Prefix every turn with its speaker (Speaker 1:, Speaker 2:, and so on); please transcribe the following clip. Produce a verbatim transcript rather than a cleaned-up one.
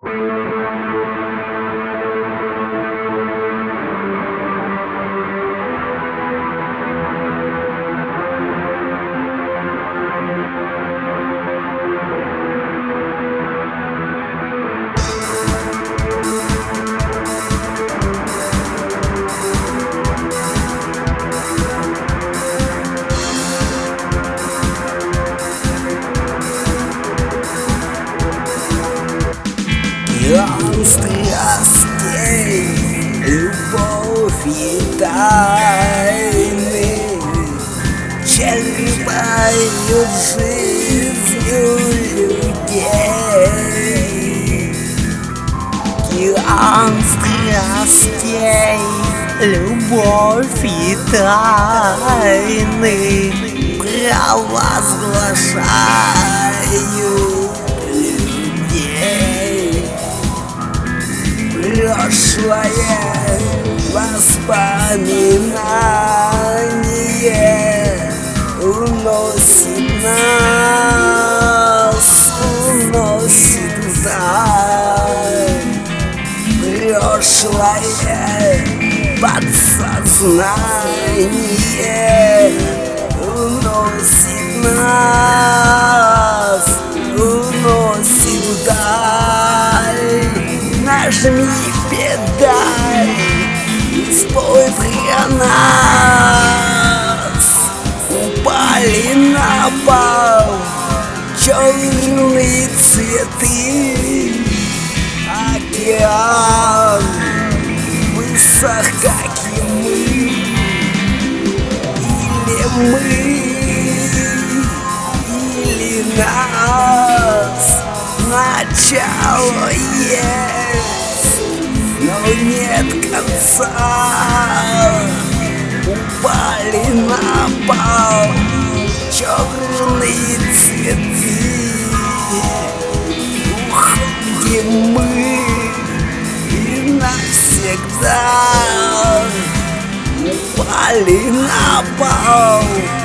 Speaker 1: Океан страстей, любовь и тайны черпают жизнью людей. Океан страстей, любовь и тайны провозглашают прошлое, воспоминание уносит нас, уносит вдаль. Прошлое, подсознание уносит нас, уносит вдаль. Нажми педаль и спой про нас. Упали на пол черные цветы. Океан высох, как и мы. Или мы, или нас. Начало есть, но нет конца. Упали на пол черные цветы. Уходим мы и навсегда. Упали на пол